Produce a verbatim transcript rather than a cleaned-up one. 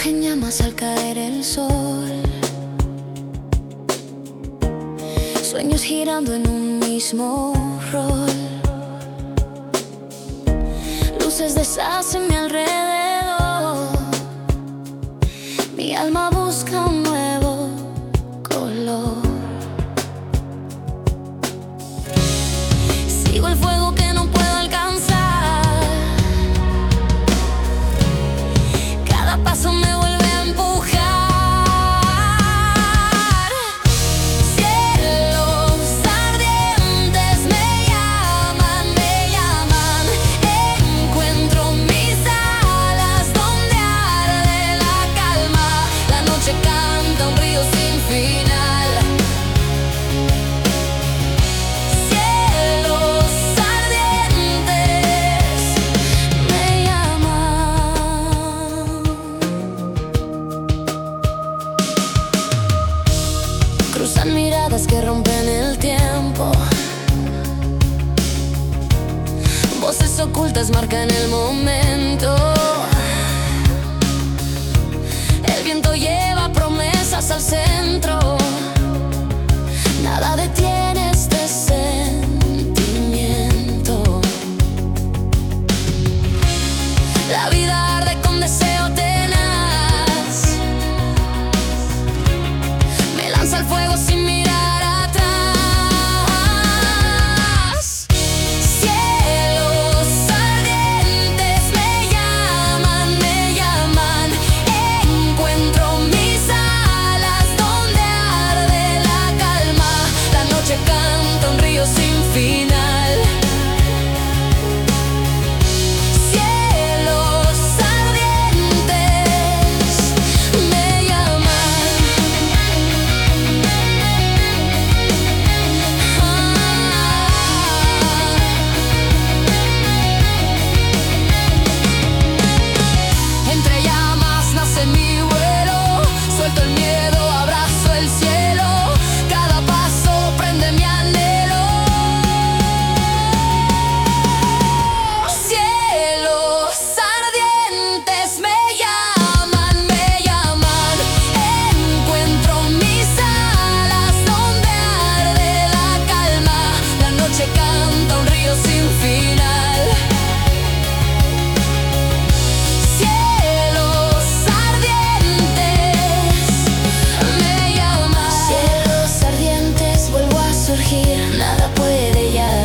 en llamas al caer el sol, sueños girando en un mismo rol, luces deshacen mi alrededor, mi alma busca un nuevo color. Sigo el fuego que no puedo alcanzar, cada paso me vuelve a empujar. Cielos ardientes me llaman, me llaman. Encuentro mis alas donde arde la calma. La noche canta un río sin final. Cielos ardientes me llaman. Cruzan miradas que rompen el tiempo, voces ocultas marcan el momento. El viento lleva promesas al centro, nada detiene este sentimiento. La vida arde con deseo tenaz, me lanza al fuego sin mirar atrás. Cielos ardientes me llaman, me llaman. Encuentro mis alas donde arde la calma. La noche canta un río sin final. Cielos ardientes me llaman. Entre llamas nace mi vuelo, suelto el miedo, abrazo el cielo. Cada paso prende mi anhelo. Cielos ardientes me llaman, me llaman. Encuentro mis alas donde arde la calma. La noche canta un río sin final. Cielos ardientes me llaman. Cielos ardientes, vuelvo a surgir, nada puede ya